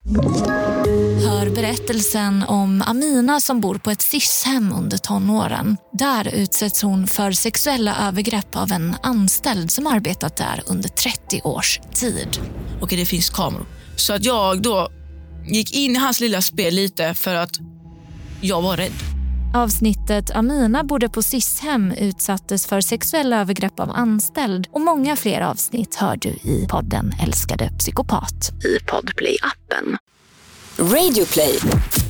Hör berättelsen om Amina som bor på ett SIS-hem under tonåren. Där utsätts hon för sexuella övergrepp av en anställd som arbetat där under 30 års tid. Och det finns kameror. Så att jag då gick in i hans lilla spel lite för att jag var rädd. Avsnittet Amina bodde på SIS-hem utsattes för sexuella övergrepp av anställd och många fler avsnitt hör du i podden Älskade psykopat i Podplay-appen. Radio Play.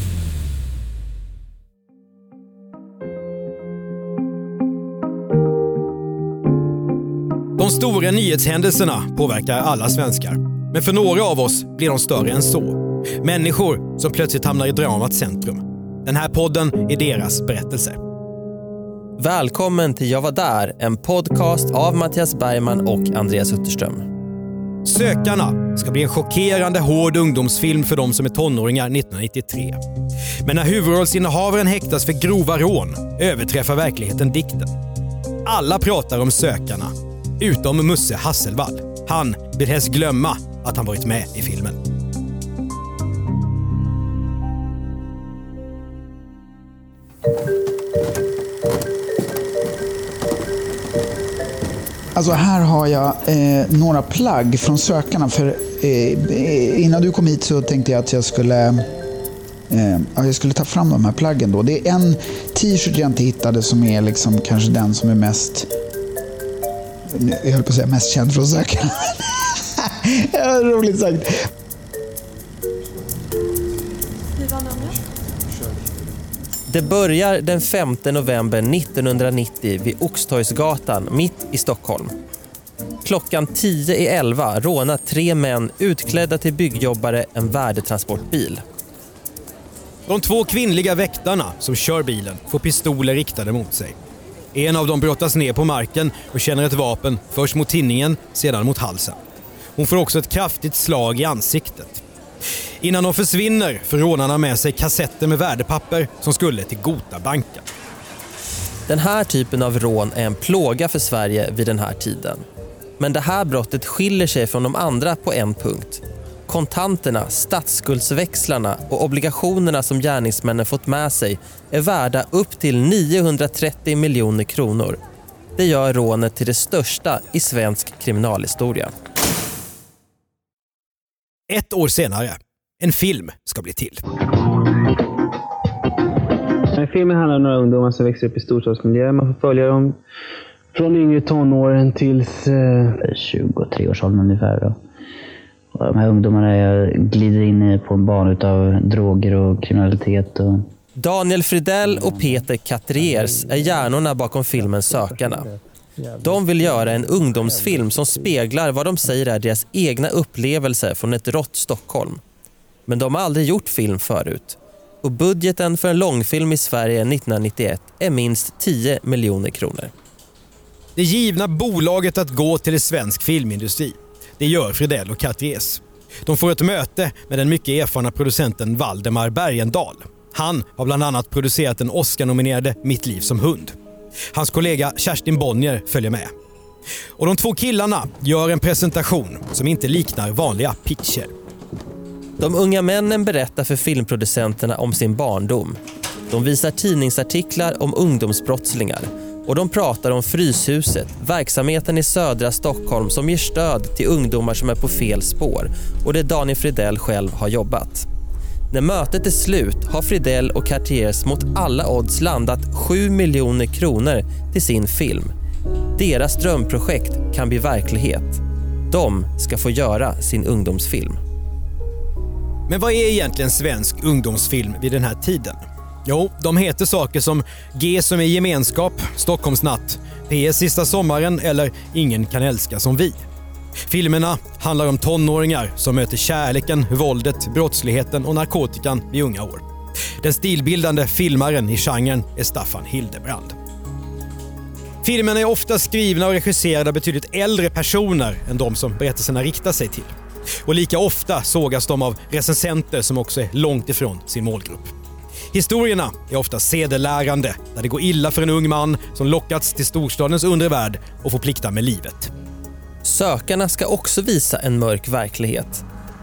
De stora nyhetshändelserna påverkar alla svenskar. Men för några av oss blir de större än så. Människor som plötsligt hamnar i dramats centrum. Den här podden är deras berättelse. Välkommen till Jag var där, en podcast av Mattias Bergman och Andreas Utterström. Sökarna ska bli en chockerande hård ungdomsfilm för de som är tonåringar 1993. Men när huvudrollsinnehavaren häktas för grova rån överträffar verkligheten dikten. Alla pratar om Sökarna, utom Musse Hasselvall. Han vill helst glömma att han varit med i filmen. Alltså här har jag några plagg från Sökarna. För innan du kom hit så tänkte jag att jag skulle ta fram de här plaggen då. Det är en t-shirt jag inte hittade som är liksom kanske den som är mest, jag höll på att säga mest känd från Sökarna. Ja, roligt sagt. Det börjar den 5 november 1990 vid Oxtorgsgatan mitt i Stockholm. Klockan 10:11 rånar 3 män utklädda till byggjobbare en värdetransportbil. De 2 kvinnliga väktarna som kör bilen får pistoler riktade mot sig. En av dem brottas ner på marken och känner ett vapen först mot tinningen, sedan mot halsen. Hon får också ett kraftigt slag i ansiktet. Innan de försvinner får rånarna med sig kassetter med värdepapper som skulle till Gotabanken. Den här typen av rån är en plåga för Sverige vid den här tiden. Men det här brottet skiljer sig från de andra på en punkt. Kontanterna, statsskuldsväxlarna och obligationerna som gärningsmännen fått med sig är värda upp till 930 miljoner kronor. Det gör rånet till det största i svensk kriminalhistoria. 1 år senare, en film ska bli till. Filmen handlar om några ungdomar som växer upp i storstadsmiljö. Man får följa dem från yngre tonåren till 23-årsåldern ungefär. Då. Och de här ungdomarna glider in på en bana av droger och kriminalitet. Och... Daniel Fridell och Peter Katriers är hjärnorna bakom filmen Sökarna. De vill göra en ungdomsfilm som speglar vad de säger är deras egna upplevelser från ett rått Stockholm. Men de har aldrig gjort film förut. Och budgeten för en långfilm i Sverige 1991 är minst 10 miljoner kronor. Det givna bolaget att gå till svensk filmindustri. Det gör Fridell och Katriers. De får ett möte med den mycket erfarna producenten Valdemar Bergendahl. Han har bland annat producerat den Oscar-nominerade Mitt liv som hund. Hans kollega Kerstin Bonnier följer med. Och de 2 killarna gör en presentation som inte liknar vanliga pitcher. De unga männen berättar för filmproducenterna om sin barndom. De visar tidningsartiklar om ungdomsbrottslingar. Och de pratar om Fryshuset, verksamheten i södra Stockholm som ger stöd till ungdomar som är på fel spår. Och det Daniel Fridell själv har jobbat. När mötet är slut har Fridell och Cartiers mot alla odds landat 7 miljoner kronor till sin film. Deras drömprojekt kan bli verklighet. De ska få göra sin ungdomsfilm. Men vad är egentligen svensk ungdomsfilm vid den här tiden? Jo, de heter saker som G som är gemenskap, Stockholmsnatt, PS sista sommaren eller Ingen kan älska som vi. Filmerna handlar om tonåringar som möter kärleken, våldet, brottsligheten och narkotikan vid unga år. Den stilbildande filmaren i genren är Staffan Hildebrand. Filmerna är ofta skrivna och regisserade av betydligt äldre personer än de som berättelserna riktar sig till. Och lika ofta sågas de av recensenter som också är långt ifrån sin målgrupp. Historierna är ofta sedelärande där det går illa för en ung man som lockats till storstadens undervärld och får plikta med livet. Sökarna ska också visa en mörk verklighet.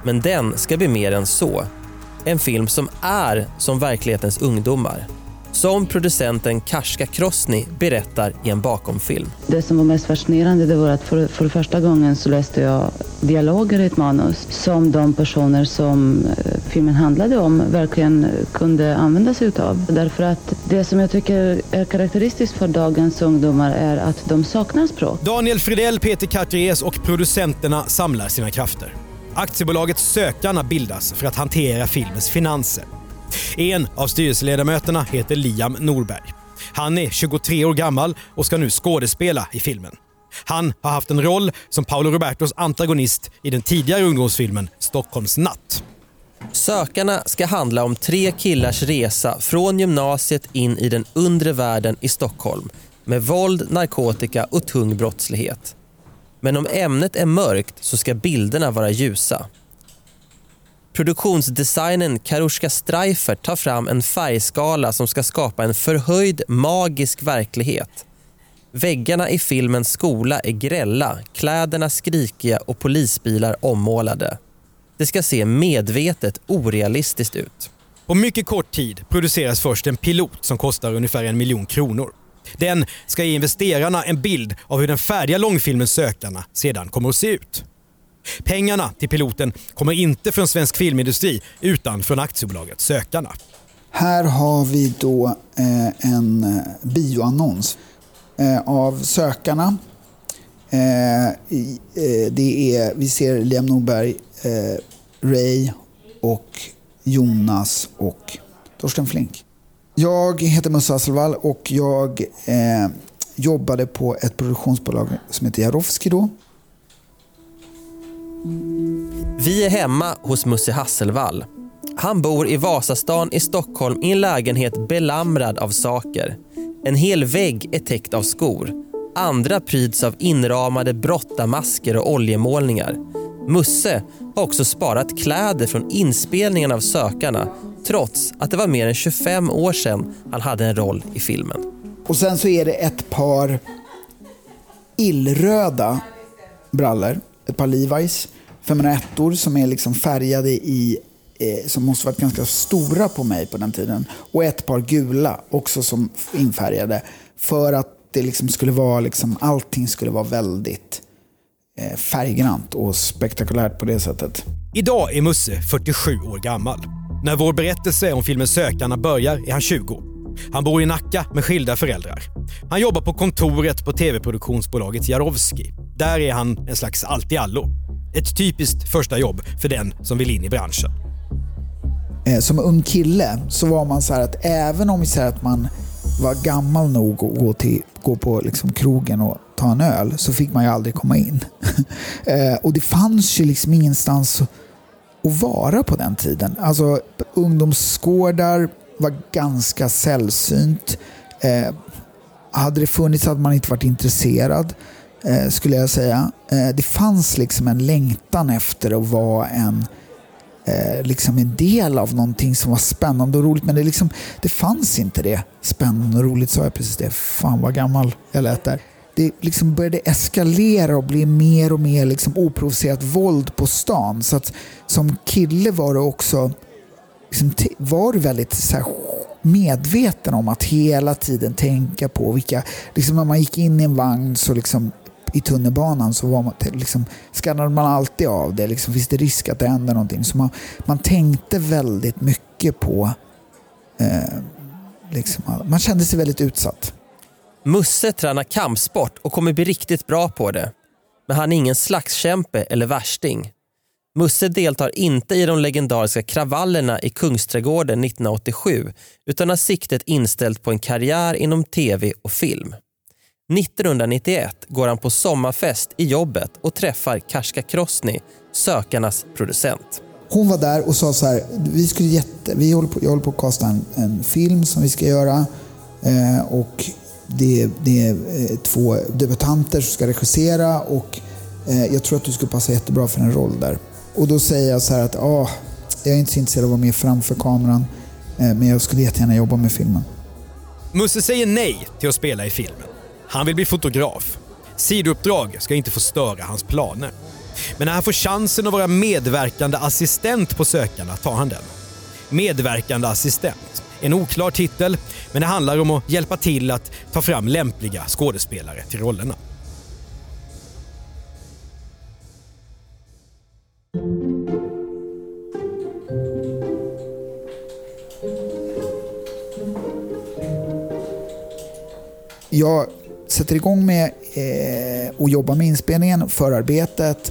Men den ska bli mer än så. En film som är som verklighetens ungdomar. Som producenten Karska Krosny berättar i en bakomfilm. Det som var mest fascinerande det var att för första gången så läste jag dialoger i ett manus som de personer som filmen handlade om verkligen kunde använda sig utav. Därför att det som jag tycker är karaktäristiskt för dagens ungdomar är att de saknar språk. Daniel Fridell, Peter Cartiers och producenterna samlar sina krafter. Aktiebolaget Sökarna bildas för att hantera filmens finanser. En av styrelseledamöterna heter Liam Norberg. Han är 23 år gammal och ska nu skådespela i filmen. Han har haft en roll som Paolo Robertos antagonist i den tidigare ungdomsfilmen Stockholms natt. Sökarna ska handla om 3 killars resa från gymnasiet in i den undre världen i Stockholm med våld, narkotika och tung brottslighet. Men om ämnet är mörkt så ska bilderna vara ljusa. Produktionsdesignern Karuska Streifert tar fram en färgskala som ska skapa en förhöjd magisk verklighet. Väggarna i filmens skola är grälla, kläderna skrikiga och polisbilar ommålade. Det ska se medvetet orealistiskt ut. På mycket kort tid produceras först en pilot som kostar ungefär 1 miljon kronor. Den ska ge investerarna en bild av hur den färdiga långfilmen Sökarna sedan kommer att se ut. Pengarna till piloten kommer inte från svensk filmindustri utan från aktiebolaget Sökarna. Här har vi då en bioannons av Sökarna. Vi ser Liam Norberg, Ray och Jonas och Torsten Flink. Jag heter Musse Hasselvall och jag jobbade på ett produktionsbolag som heter Jarowski då. Vi är hemma hos Musse Hasselvall. Han bor i Vasastan i Stockholm i en lägenhet belamrad av saker. En hel vägg är täckt av skor. Andra pryds av inramade brottamasker och oljemålningar. Musse har också sparat kläder från inspelningen av Sökarna trots att det var mer än 25 år sedan han hade en roll i filmen. Och sen så är det ett par illröda brallor, ett par Levi's 501-or som är liksom färgade i som måste varit ganska stora på mig på den tiden, och ett par gula också som infärgade för att det liksom skulle vara liksom, allting skulle vara väldigt färggrant och spektakulärt på det sättet. Idag är Musse 47 år gammal. När vår berättelse om filmen Sökarna börjar är han 20. Han bor i Nacka med skilda föräldrar. Han jobbar på kontoret på tv-produktionsbolaget Jarowski. Där är han en slags allt-i-allo. Ett typiskt första jobb för den som vill in i branschen. Som ung kille så var man så här att även om vi säger att man var gammal nog att gå på liksom krogen och ta en öl, så fick man ju aldrig komma in. Och det fanns ju liksom ingenstans att vara på den tiden. Alltså ungdomsgårdar var ganska sällsynt. Hade det funnits hade man inte varit intresserad, skulle jag säga. Det fanns liksom en längtan efter att vara liksom en del av någonting som var spännande och roligt, men det fanns inte det. Spännande och roligt, sa jag precis det. Fan vad gammal jag lät där. Det liksom började eskalera och bli mer och mer liksom oprovocerat våld på stan. Så att som kille var det också liksom, var du väldigt så här, medveten om att hela tiden tänka på vilka, liksom när man gick in i en vagn så liksom i tunnelbanan så var man liksom, skannade man alltid av det, liksom, finns det risk att det händer någonting, så man tänkte väldigt mycket på liksom, man kände sig väldigt utsatt. Musse tränar kampsport och kommer bli riktigt bra på det. Men han är ingen slagskämpe eller värsting. Musse deltar inte i de legendariska kravallerna i Kungsträdgården 1987 utan har siktet inställt på en karriär inom tv och film. 1991 går han på sommarfest i jobbet och träffar Karska Krosny, Sökarnas producent. Hon var där och sa så här, jag håller på att kasta en film som vi ska göra, och det är 2 debutanter som ska regissera, och jag tror att du skulle passa jättebra för en roll där. Och då säger jag så här att jag är inte så intresserad av att vara med framför kameran, men jag skulle jättegärna jobba med filmen. Musse säger nej till att spela i filmen. Han vill bli fotograf. Sidouppdrag ska inte få störa hans planer. Men när han får chansen att vara medverkande assistent på Sökarna tar han den. Medverkande assistent. En oklar titel, men det handlar om att hjälpa till att ta fram lämpliga skådespelare till rollerna. Jag sätter igång med och jobbar med inspelningen, förarbetet.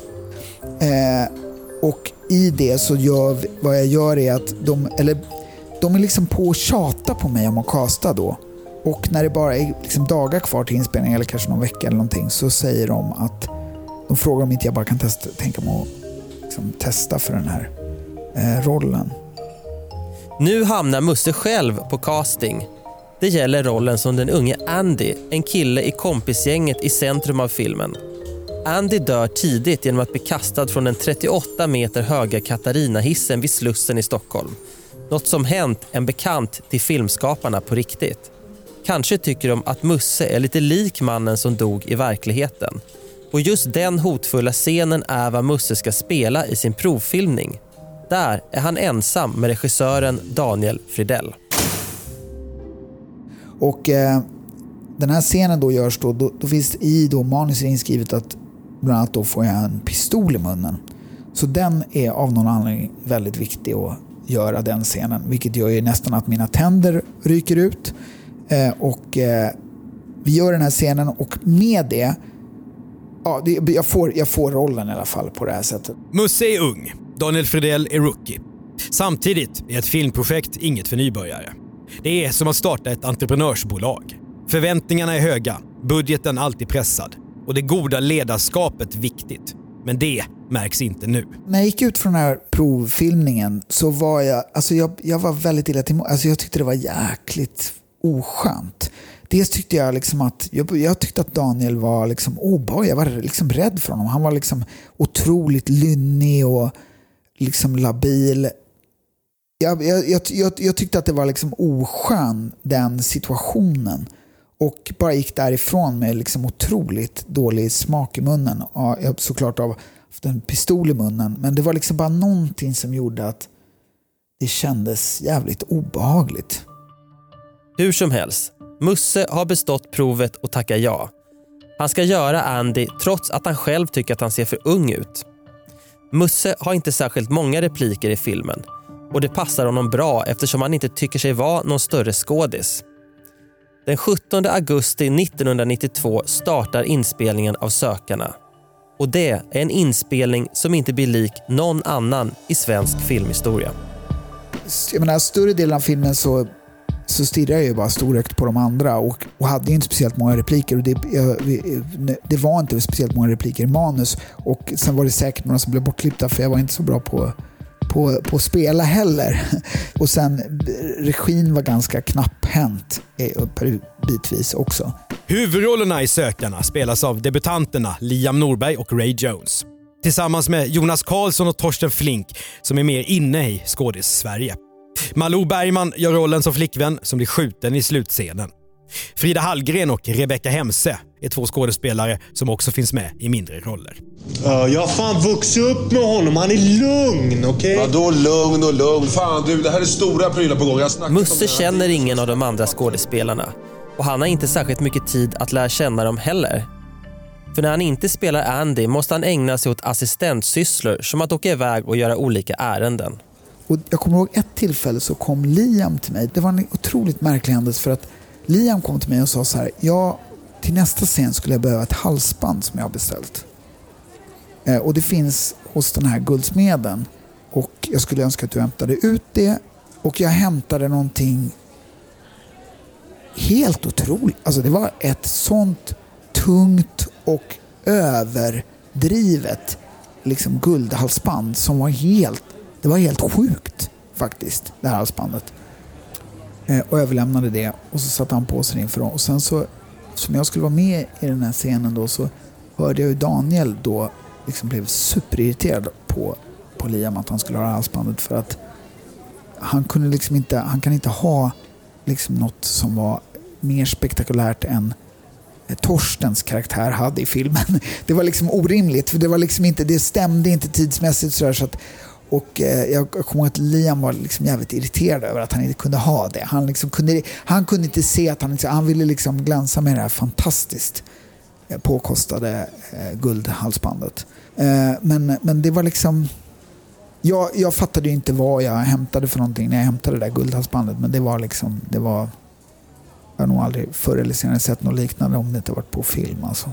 Och i det så vad jag gör är att de är liksom på att tjata på mig om att kasta då. Och när det bara är liksom dagar kvar till inspelning eller kanske någon vecka eller någonting, så säger de att de frågar om inte jag bara kan tänka mig att liksom testa för den här rollen. Nu hamnar Musse själv på casting. Det gäller rollen som den unge Andy, en kille i kompisgänget i centrum av filmen. Andy dör tidigt genom att bli kastad från den 38 meter höga Katarina-hissen vid Slussen i Stockholm. Något som hänt en bekant till filmskaparna på riktigt. Kanske tycker de att Musse är lite lik mannen som dog i verkligheten. Och just den hotfulla scenen är vad Musse ska spela i sin provfilmning. Där är han ensam med regissören Daniel Fridell. Och den här scenen då görs då finns i då manuset inskrivet att bland annat då får jag en pistol i munnen. Så den är av någon anledning väldigt viktig att göra den scenen. Vilket gör ju nästan att mina tänder ryker ut. Vi gör den här scenen och med det, jag får rollen i alla fall på det här sättet. Musse är ung, Daniel Fridell är rookie. Samtidigt är ett filmprojekt inget för nybörjare. Det är som att starta ett entreprenörsbolag. Förväntningarna är höga, budgeten alltid pressad och det goda ledarskapet viktigt. Men det märks inte nu. När jag gick ut från den här provfilmningen så var jag var väldigt illa till. Alltså jag tyckte det var jäkligt oskönt. Dels tyckte jag liksom att jag tyckte att Daniel var liksom obehaglig. Jag var liksom rädd för honom. Han var liksom otroligt lynnig och liksom labil. Jag tyckte att det var liksom oskön den situationen och bara gick därifrån med liksom otroligt dålig smak i munnen. Ja, jag såklart av en pistol i munnen, men det var liksom bara någonting som gjorde att det kändes jävligt obehagligt. Hur som helst, Musse har bestått provet och tackar ja. Han ska göra Andy trots att han själv tycker att han ser för ung ut. Musse har inte särskilt många repliker i filmen. Och det passar honom bra eftersom han inte tycker sig vara någon större skådis. Den 17 augusti 1992 startar inspelningen av Sökarna. Och det är en inspelning som inte blir lik någon annan i svensk filmhistoria. Jag menar, större delen av filmen så stirrar jag ju bara storökt på de andra och hade inte speciellt många repliker. Och det var inte speciellt många repliker i manus. Och sen var det säkert några som blev bortklippta för jag var inte så bra på att spela heller. Och sen regin var ganska knapphänt bitvis också. Huvudrollerna i Sökarna spelas av debutanterna Liam Norberg och Ray Jones. Tillsammans med Jonas Karlsson och Torsten Flink som är mer inne i skådis-Sverige. Malou Bergman gör rollen som flickvän som blir skjuten i slutscenen. Frida Hallgren och Rebecca Hemse är två skådespelare som också finns med i mindre roller. Jag har fan vuxit upp med honom. Han är lugn, okej? Vadå lugn och lugn? Fan du, det här är stora prylar på gång. Musse känner ingen av de andra skådespelarna. Och han har inte särskilt mycket tid att lära känna dem heller. För när han inte spelar Andy måste han ägna sig åt assistentsysslor som att åka iväg och göra olika ärenden. Och jag kommer ihåg ett tillfälle så kom Liam till mig. Det var en otroligt märklig händelse för att Liam kom till mig och sa så här: till nästa scen skulle jag behöva ett halsband som jag har beställt. Och det finns hos den här guldsmeden. Och jag skulle önska att du hämtade ut det. Och jag hämtade någonting helt otroligt. Alltså det var ett sånt tungt och överdrivet liksom guldhalsband som var helt sjukt faktiskt, det här halsbandet. Och överlämnade det och så satte han på sig inför dem. Och sen så, som jag skulle vara med i den här scenen då, så hörde jag ju Daniel då liksom blev superirriterad på Liam att han skulle ha halsbandet för att han kan inte ha liksom något som var mer spektakulärt än Torstens karaktär hade i filmen. Det var liksom orimligt, för det var liksom inte, det stämde inte tidsmässigt så där, så att, och jag kommer ihåg att Liam var liksom jävligt irriterad över att han inte kunde ha det. Han kunde inte se att han ville liksom glänsa med det här fantastiskt påkostade guldhalsbandet. Men det var liksom, jag fattade ju inte vad jag hämtade för någonting när jag hämtade det där guldhalsbandet, men det var liksom, jag har nog aldrig förr eller senare sett något liknande om det inte varit på film alltså.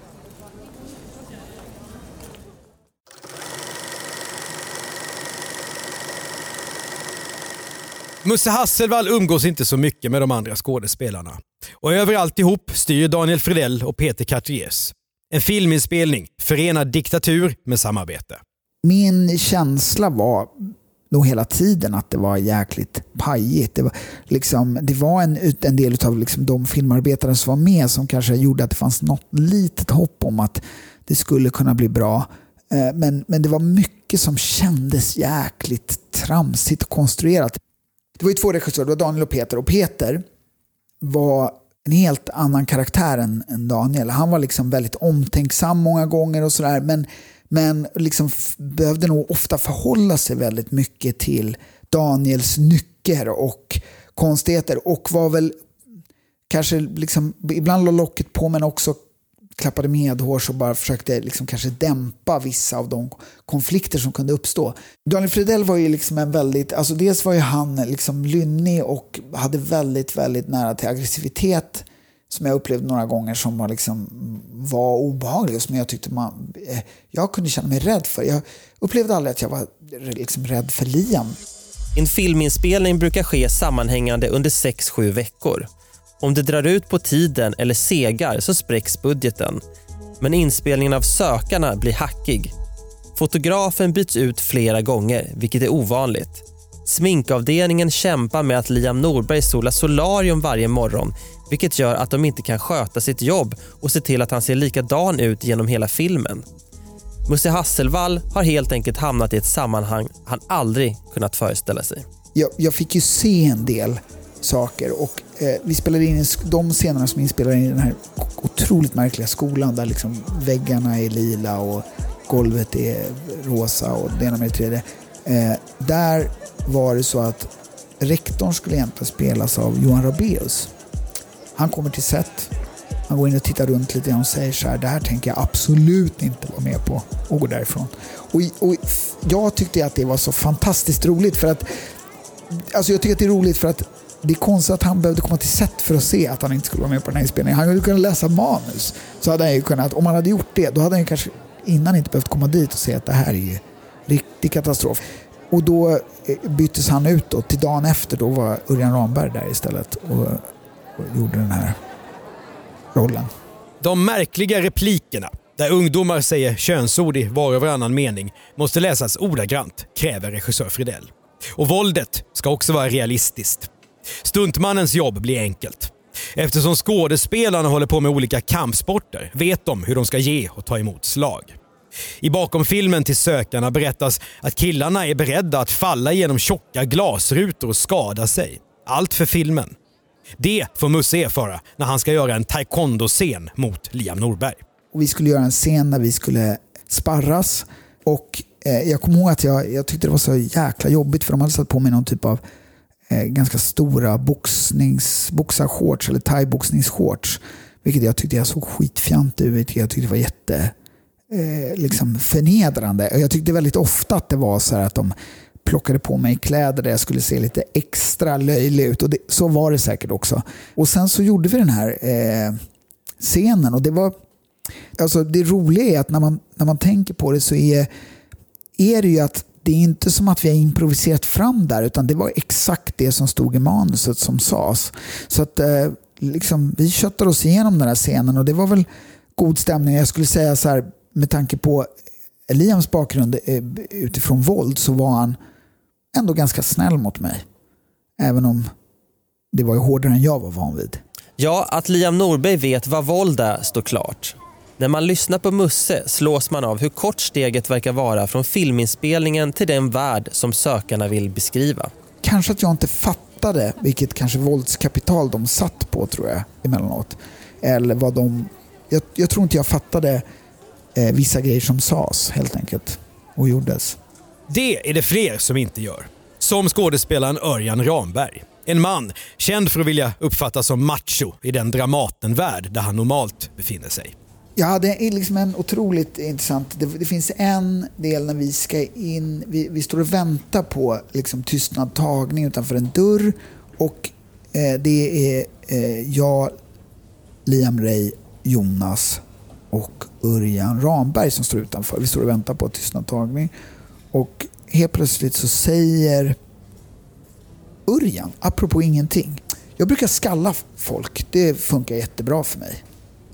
Musse Hasselvall umgås inte så mycket med de andra skådespelarna. Och överallt ihop styr Daniel Fredell och Peter Cartiers. En filminspelning förenar diktatur med samarbete. Min känsla var nog hela tiden att det var jäkligt pajigt. Det var en del av liksom de filmarbetare som var med som kanske gjorde att det fanns något litet hopp om att det skulle kunna bli bra. Men det var mycket som kändes jäkligt tramsigt och konstruerat. Det var ju 2 regissörer, det var Daniel och Peter. Och Peter var en helt annan karaktär än Daniel. Han var liksom väldigt omtänksam många gånger och sådär. Men liksom behövde nog ofta förhålla sig väldigt mycket till Daniels nycker och konstigheter. Och var väl kanske liksom, ibland låg locket på, men också klappade medhårs och bara försökte liksom kanske dämpa vissa av de konflikter som kunde uppstå. Daniel Fredell var ju liksom en väldigt, alltså dels var ju han liksom lynnig och hade väldigt, väldigt nära till aggressivitet som jag upplevde några gånger, som var obehaglig och som jag tyckte jag kunde känna mig rädd för. Jag upplevde aldrig att jag var liksom rädd för Liam. En filminspelning brukar ske sammanhängande under 6-7 veckor. Om det drar ut på tiden eller segar så spräcks budgeten. Men inspelningen av Sökarna blir hackig. Fotografen byts ut flera gånger, vilket är ovanligt. Sminkavdelningen kämpar med att Liam Norberg solar solarium varje morgon, vilket gör att de inte kan sköta sitt jobb och se till att han ser likadan ut genom hela filmen. Musse Hasselvall har helt enkelt hamnat i ett sammanhang han aldrig kunnat föreställa sig. Jag fick ju se en del saker, och vi spelade in de scenerna som inspelade in i den här otroligt märkliga skolan där liksom väggarna är lila och golvet är rosa och det ena med det tredje. Där var det så att rektorn skulle egentligen spelas av Johan Rabaeus. Han kommer till set, han går in och tittar runt lite och säger så här: det här tänker jag absolut inte vara med på, och går därifrån. Och jag tyckte att det var så fantastiskt roligt, för att alltså jag tycker att det är roligt för att det är konstigt att han behövde komma till set för att se att han inte skulle vara med på den här inspelningen. Han hade kunnat läsa manus, så hade han ju kunnat, om han hade gjort det, då hade han ju kanske innan inte behövt komma dit och se att det här är ju riktig katastrof. Och då byttes han ut då, till dagen efter, då var Örjan Ramberg där istället och gjorde den här rollen. De märkliga replikerna, där ungdomar säger könsord i var och varannan mening, måste läsas ordagrant, kräver regissör Fredell. Och våldet ska också vara realistiskt. Stuntmannens jobb blir enkelt. Eftersom skådespelarna håller på med olika kampsporter vet de hur de ska ge och ta emot slag. I bakom filmen till Sökarna berättas att killarna är beredda att falla genom tjocka glasrutor och skada sig. Allt för filmen. Det får Musse erfara när han ska göra en taekwondo-scen mot Liam Norberg. Och vi skulle göra en scen där vi skulle sparras, och jag kommer ihåg att jag tyckte det var så jäkla jobbigt, för de hade satt på mig någon typ av ganska stora boxarshorts eller thai-boxningsshorts, vilket jag tyckte jag såg skitfjant ut. Jag tyckte det var jätte liksom förnedrande. Och jag tyckte väldigt ofta att det var så här att de plockade på mig kläder där jag skulle se lite extra löjlig ut, och så var det säkert också. Och sen så gjorde vi den här scenen, och det var, alltså det roliga är att när man tänker på det så är det ju att det är inte som att vi har improviserat fram där, utan det var exakt det som stod i manuset som sades. Så att liksom, vi köttade oss igenom den här scenen, och det var väl god stämning. Jag skulle säga så här, med tanke på Liams bakgrund utifrån våld, så var han ändå ganska snäll mot mig. Även om det var ju hårdare än jag var van vid. Ja, att Liam Norberg vet vad våld är står klart. När man lyssnar på Musse slås man av hur kort steget verkar vara från filminspelningen till den värld som Sökarna vill beskriva. Kanske att jag inte fattade vilket kanske våldskapital de satt på, tror jag, emellanåt. Eller vad de... Jag tror inte jag fattade vissa grejer som sades, helt enkelt, och gjordes. Det är det fler som inte gör. Som skådespelaren Örjan Ramberg. En man känd för att vilja uppfattas som macho i den Dramatenvärld där han normalt befinner sig. Ja, det är liksom en otroligt intressant... Det finns en del när vi ska in... Vi står och väntar på liksom tystnad tagning utanför en dörr. Och det är jag, Liam Ray, Jonas och Örjan Ramberg som står utanför. Vi står och väntar på tystnad tagning. Och helt plötsligt så säger Örjan, apropå ingenting: jag brukar skalla folk, det funkar jättebra för mig.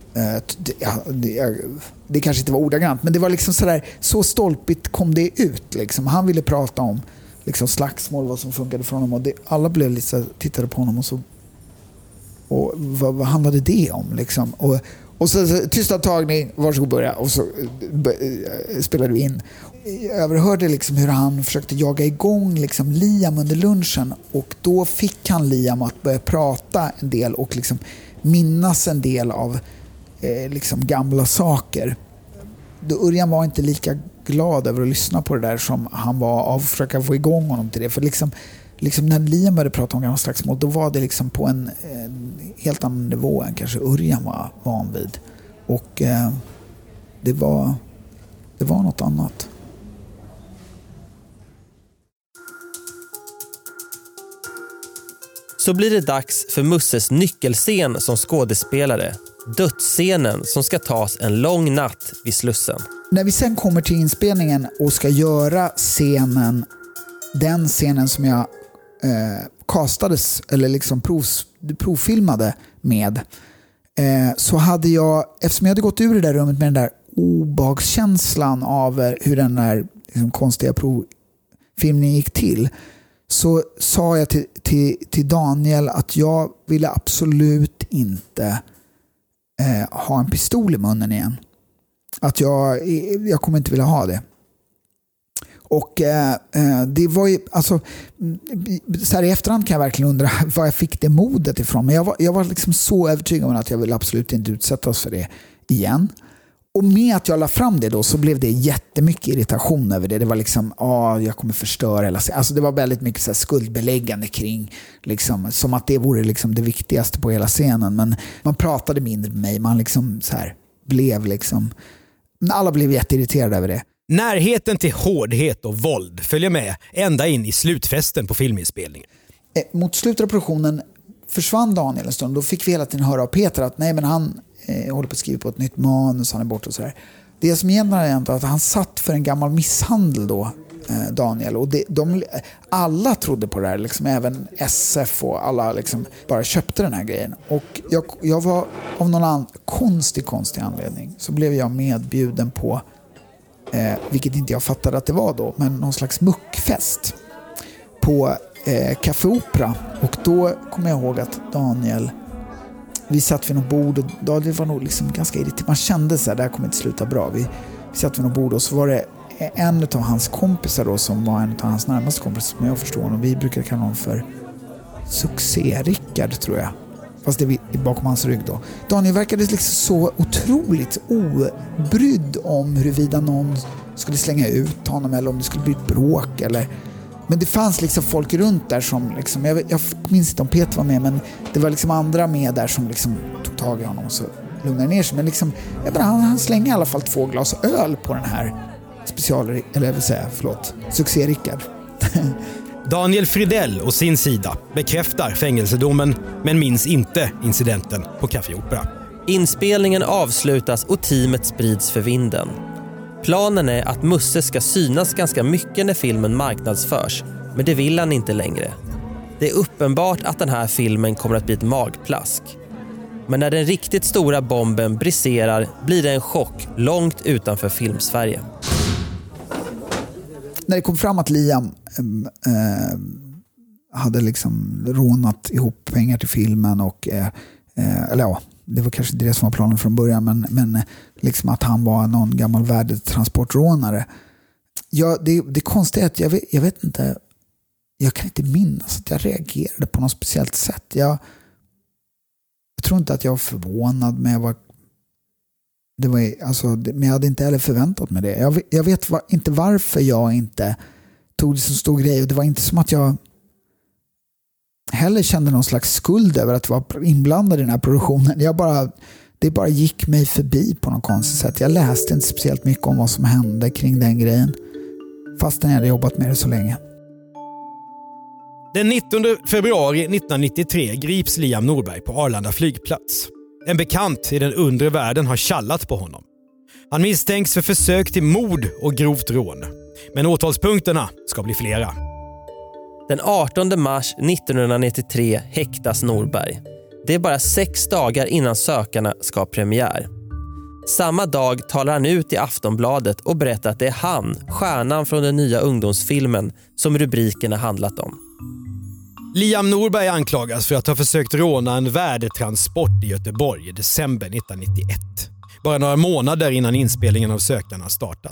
Det kanske inte var ordagrant, men det var liksom sådär, så stolpigt kom det ut liksom. Han ville prata om liksom slagsmål, vad som funkade för honom, och alla blev lite så, tittade på honom och vad handlade det om liksom? Och så tysta tagning, varsågod börja, och så spelade vi in. Jag överhörde liksom hur han försökte jaga igång liksom Liam under lunchen, och då fick han Liam att börja prata en del och liksom minnas en del av liksom gamla saker. Örjan var inte lika glad över att lyssna på det där som han var av att försöka få igång honom till det. För liksom när Liam började prata om gamla slagsmål, då var det liksom på en helt annan nivå än kanske Örjan var van vid. Och det var något annat. Så blir det dags för Musses nyckelscen som skådespelare. Dödsscenen som ska tas en lång natt vid Slussen. När vi sen kommer till inspelningen och ska göra scenen, den scenen som jag castades eller liksom provfilmade med, så hade jag, eftersom jag hade gått ur det där rummet med den där obehagskänslan av hur den där liksom konstiga provfilmningen gick till, så sa jag till Daniel att jag ville absolut inte ha en pistol i munnen igen. Att jag kommer inte vilja ha det. Och det var ju, alltså, så här i efterhand kan jag verkligen undra var jag fick det modet ifrån. Men jag var liksom så övertygad om att jag ville absolut inte utsättas för det igen. Och med att jag la fram det då, så blev det jättemycket irritation över det. Det var liksom, jag kommer förstöra hela scenen. Alltså det var väldigt mycket så här skuldbeläggande kring, liksom, som att det vore liksom det viktigaste på hela scenen. Men man pratade mindre med mig. Man liksom så här blev liksom, alla blev jätteirriterade över det. Närheten till hårdhet och våld följer med ända in i slutfesten på filminspelningen. Mot slutet av produktionen försvann Daniel en stund. Då fick vi hela tiden höra av Peter att nej, men han håller på att skriva på ett nytt manus, han är borta och sådär. Det som egentligen är att han satt för en gammal misshandel då, Daniel. Och alla trodde på det här, liksom, även SF och alla liksom bara köpte den här grejen. Och jag var av någon konstig anledning så blev jag medbjuden på, vilket inte jag fattade att det var då, men någon slags muckfest på Café Opera. Och då kommer jag ihåg att Daniel, vi satt vid något bord och Daniel var nog liksom ganska irriterad. Man kände så här, det här kommer inte sluta bra. Vi satt vid något bord och så var det en av hans kompisar då, som var en av hans närmaste kompisar, som jag förstår honom. Vi brukar kalla honom för Succé-Rickard, tror jag. Fast det är bakom hans rygg då. Daniel verkade liksom så otroligt obrydd om huruvida någon skulle slänga ut honom eller om det skulle bli ett bråk eller... Men det fanns liksom folk runt där som liksom, jag minns inte om Peter var med, men det var liksom andra med där som liksom tog tag i honom och så lugnade ner sig. Men liksom, han slängde i alla fall 2 glas öl på den här Succé-Rickard. Daniel Fridell och sin sida bekräftar fängelsedomen men minns inte incidenten på Café Opera. Inspelningen avslutas och teamet sprids för vinden. Planen är att Musse ska synas ganska mycket när filmen marknadsförs, men det vill han inte längre. Det är uppenbart att den här filmen kommer att bli ett magplask. Men när den riktigt stora bomben briserar blir det en chock långt utanför Filmsverige. När det kom fram att Liam hade liksom rånat ihop pengar till filmen och det var kanske inte det som var planen från början, men liksom att han var någon gammal värdetransportrånare. Ja, det konstiga är att jag vet inte jag kan inte minnas att jag reagerade på något speciellt sätt. Jag tror inte att jag var förvånad, men men jag hade inte heller förväntat mig det. Jag vet inte varför jag inte tog det som stor grej, och det var inte som att jag heller kände någon slags skuld över att vara inblandad i den här produktionen. Det bara gick mig förbi på något konstigt sätt. Jag läste inte speciellt mycket om vad som hände kring den grejen, fastän jag hade jobbat med det så länge. Den 19 februari 1993 grips Liam Norberg på Arlanda flygplats. En bekant i den undre världen har kallat på honom. Han misstänks för försök till mord och grovt rån. Men åtalspunkterna ska bli flera. Den 18 mars 1993 häktas Norberg. Det är bara 6 dagar innan Sökarna ska ha premiär. Samma dag talar han ut i Aftonbladet och berättar att det är han, stjärnan från den nya ungdomsfilmen, som rubrikerna handlat om. Liam Norberg anklagas för att ha försökt råna en värdetransport i Göteborg i december 1991. Bara några månader innan inspelningen av Sökarna startat.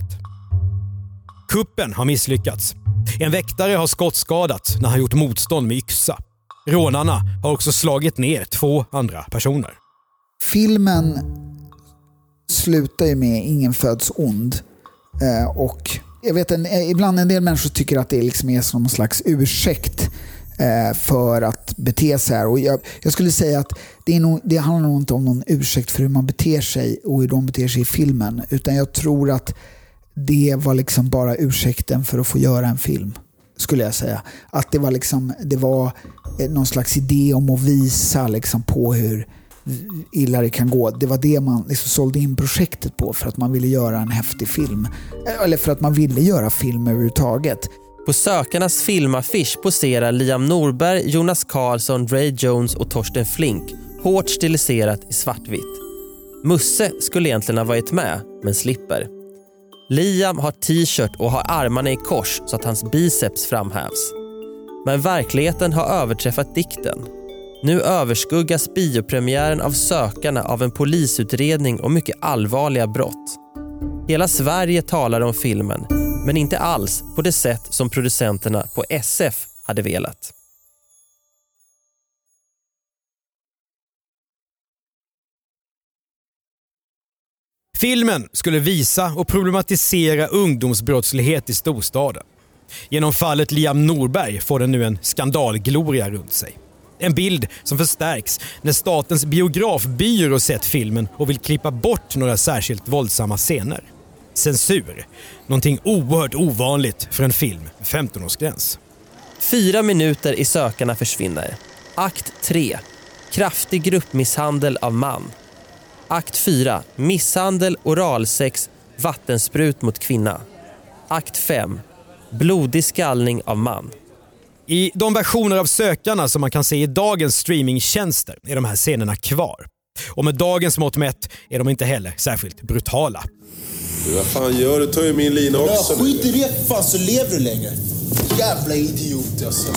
Kuppen har misslyckats. En väktare har skottskadats när han gjort motstånd med yxa. Rånarna har också slagit ner 2 andra personer. Filmen slutar ju med Ingen föds ond. Och jag vet, ibland en del människor tycker att det liksom är som någon slags ursäkt för att bete sig här. Och jag skulle säga att det handlar nog inte om någon ursäkt för hur man beter sig och hur de beter sig i filmen, utan jag tror att det var liksom bara ursäkten för att få göra en film, skulle jag säga. Att det var någon slags idé om att visa liksom på hur illa det kan gå. Det var det man liksom sålde in projektet på, för att man ville göra en häftig film. Eller för att man ville göra film överhuvudtaget. På Sökarnas filmaffisch poserar Liam Norberg, Jonas Karlsson, Ray Jones och Torsten Flink, hårt stiliserat i svartvitt. Musse skulle egentligen ha varit med, men slipper. Liam har t-shirt och har armarna i kors så att hans biceps framhävs. Men verkligheten har överträffat dikten. Nu överskuggas biopremiären av Sökarna av en polisutredning och mycket allvarliga brott. Hela Sverige talar om filmen, men inte alls på det sätt som producenterna på SF hade velat. Filmen skulle visa och problematisera ungdomsbrottslighet i storstaden. Genom fallet Liam Norberg får den nu en skandalgloria runt sig. En bild som förstärks när Statens biografbyrå sett filmen och vill klippa bort några särskilt våldsamma scener. Censur. Någonting oerhört ovanligt för en film med 15-årsgräns. 4 minuter i Sökarna försvinner. Akt 3. Kraftig gruppmisshandel av man. Akt 4. Misshandel, oralsex, vattensprut mot kvinna. Akt 5. Blodig skallning av man. I de versioner av Sökarna som man kan se i dagens streamingtjänster är de här scenerna kvar. Och med dagens mått mätt är de inte heller särskilt brutala. Vad fan gör du? Tar ju min lina också. Ja, skit i det, fan, så lever du längre. Jävla idiot alltså.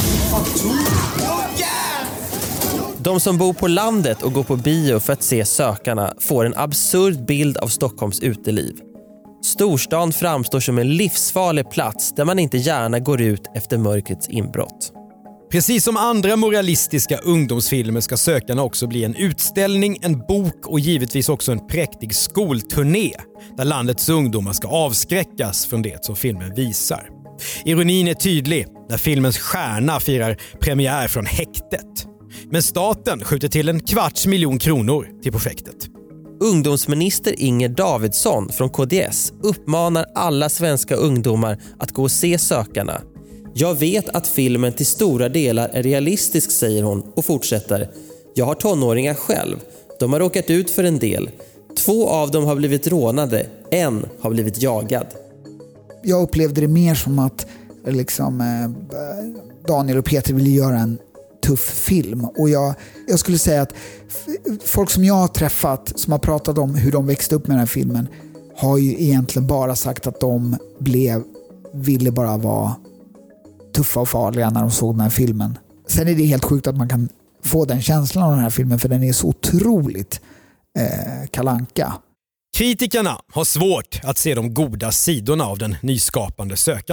De som bor på landet och går på bio för att se Sökarna får en absurd bild av Stockholms uteliv. Storstan framstår som en livsfarlig plats där man inte gärna går ut efter mörkrets inbrott. Precis som andra moralistiska ungdomsfilmer ska Sökarna också bli en utställning, en bok och givetvis också en präktig skolturné där landets ungdomar ska avskräckas från det som filmen visar. Ironin är tydlig när filmens stjärna firar premiär från häktet. Men staten skjuter till 250 000 kronor till projektet. Ungdomsminister Inger Davidsson från KDS uppmanar alla svenska ungdomar att gå och se Sökarna. Jag vet att filmen till stora delar är realistisk, säger hon och fortsätter. Jag har tonåringar själv. De har råkat ut för en del. 2 av dem har blivit rånade. 1 har blivit jagad. Jag upplevde det mer som att Daniel och Peter ville göra en tuff film. Och jag skulle säga att folk som jag har träffat som har pratat om hur de växte upp med den här filmen har ju egentligen bara sagt att de ville bara vara tuffa och farliga när de såg den här filmen. Sen är det helt sjukt att man kan få den känslan av den här filmen, för den är så otroligt kalanka. Kritikerna har svårt att se de goda sidorna av den nyskapande Sökarna.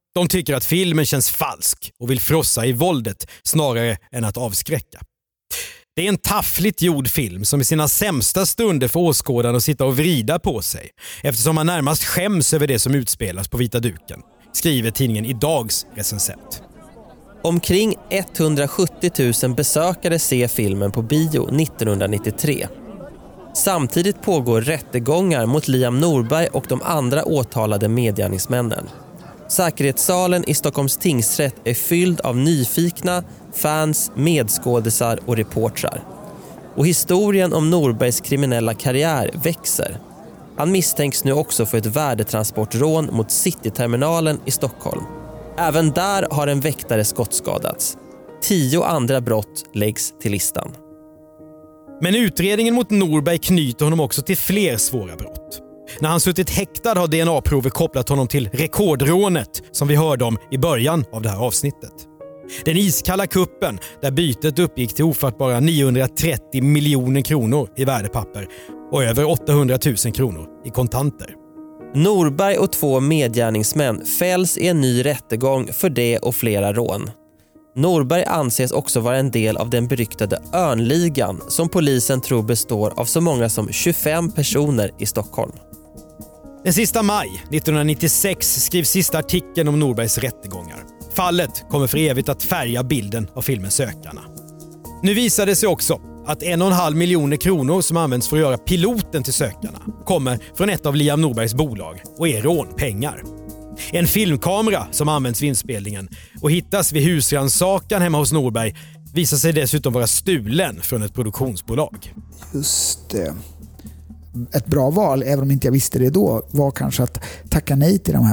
De tycker att filmen känns falsk och vill frossa i våldet snarare än att avskräcka. Det är en taffligt gjord film som i sina sämsta stunder får åskådaren att sitta och vrida på sig eftersom man närmast skäms över det som utspelas på vita duken, skriver tidningen Idags recensent. Omkring 170 000 besökare ser filmen på bio 1993. Samtidigt pågår rättegångar mot Liam Norberg och de andra åtalade medgärningsmännen. Säkerhetssalen i Stockholms tingsrätt är fylld av nyfikna, fans, medskådisar och reportrar. Och historien om Norbergs kriminella karriär växer. Han misstänks nu också för ett värdetransportrån mot Cityterminalen i Stockholm. Även där har en väktare skottskadats. 10 andra brott läggs till listan. Men utredningen mot Norberg knyter honom också till fler svåra brott. När han suttit häktad har DNA-prover kopplat honom till rekordrånet som vi hörde om i början av det här avsnittet. Den iskalla kuppen där bytet uppgick till ofattbara 930 miljoner kronor i värdepapper och över 800 000 kronor i kontanter. Norberg och 2 medgärningsmän fälls i en ny rättegång för det och flera rån. Norberg anses också vara en del av den beryktade Örnligan som polisen tror består av så många som 25 personer i Stockholm. Den sista maj 1996 skrivs sista artikeln om Norbergs rättegångar. Fallet kommer för evigt att färga bilden av filmen Sökarna. Nu visar det sig också att 1,5 miljoner kronor som används för att göra piloten till Sökarna kommer från ett av Liam Norbergs bolag och är rånpengar. En filmkamera som används vid inspelningen och hittas vid husrannsakan hemma hos Norberg visar sig dessutom vara stulen från ett produktionsbolag. Just det. Ett bra val, även om inte jag visste det då, var kanske att tacka nej till de här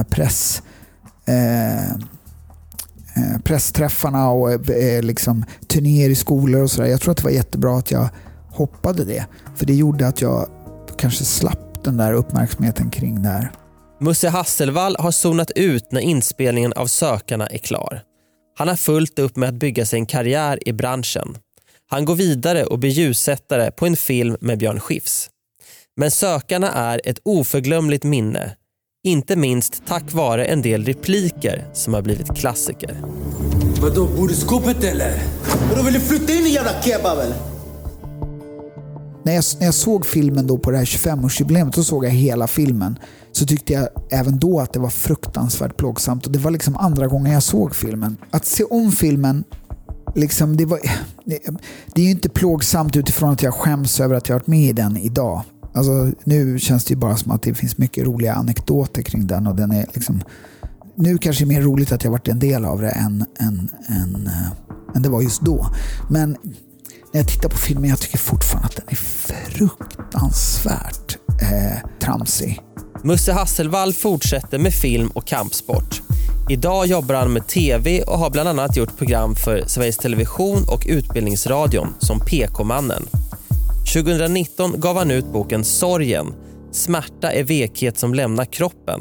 pressträffarna och liksom turnéer i skolor och sådär. Jag tror att det var jättebra att jag hoppade det. För det gjorde att jag kanske slapp den där uppmärksamheten kring det här. Musse Hasselvall har zonat ut när inspelningen av Sökarna är klar. Han har fullt upp med att bygga sig en karriär i branschen. Han går vidare och blir ljussättare på en film med Björn Skifs. Men Sökarna är ett oförglömligt minne. Inte minst tack vare en del repliker som har blivit klassiker. Vadå, bor du skåpet eller? Vadå, vill du flytta in i jävla kebab eller? När jag såg filmen då på det här 25-årsjubileet, så såg jag hela filmen. Så tyckte jag även då att det var fruktansvärt plågsamt. Och det var liksom andra gången jag såg filmen. Att se om filmen, liksom, det är ju inte plågsamt utifrån att jag skäms över att jag varit med i den idag. Alltså, nu känns det ju bara som att det finns mycket roliga anekdoter kring den. Och den är liksom, nu kanske det är mer roligt att jag varit en del av det än det var just då. Men när jag tittar på filmen, jag tycker fortfarande att den är fruktansvärt tramsig. Musse Hasselvall fortsätter med film och kampsport. Idag jobbar han med tv och har bland annat gjort program för Sveriges Television och Utbildningsradion som PK-mannen. 2019 gav han ut boken Sorgen. Smärta är vekhet som lämnar kroppen.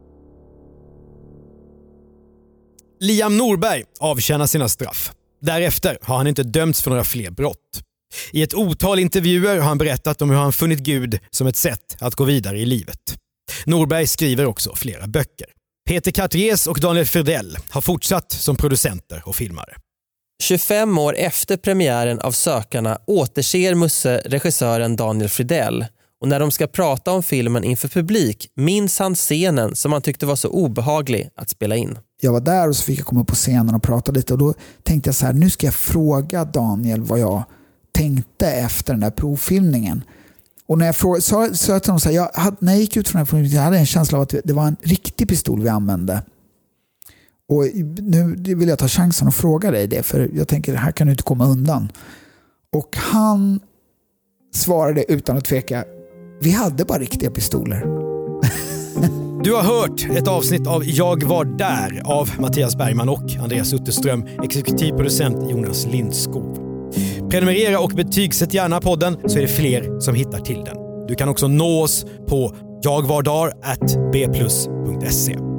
Liam Norberg avtjänar sina straff. Därefter har han inte dömts för några fler brott. I ett otal intervjuer har han berättat om hur han funnit Gud som ett sätt att gå vidare i livet. Norberg skriver också flera böcker. Peter Cartiers och Daniel Fridell har fortsatt som producenter och filmare. 25 år efter premiären av Sökarna återser Musse regissören Daniel Fridell. Och när de ska prata om filmen inför publik minns han scenen som han tyckte var så obehaglig att spela in. Jag var där och så fick jag komma upp på scenen och prata lite. Och då tänkte jag så här, nu ska jag fråga Daniel vad jag tänkte efter den där provfilmningen. Och när jag frågade, så att de sa, när jag gick ut från den här filmen, jag hade en känsla av att det var en riktig pistol vi använde. Och nu vill jag ta chansen att fråga dig det, för jag tänker, här kan du inte komma undan. Och han svarade utan att tveka, vi hade bara riktiga pistoler. Du har hört ett avsnitt av Jag var där av Mattias Bergman och Andreas Utterström, exekutivproducent Jonas Lindskov. Prenumerera och betygsätt gärna podden så är det fler som hittar till den. Du kan också nå oss på jagvardar@bplus.se.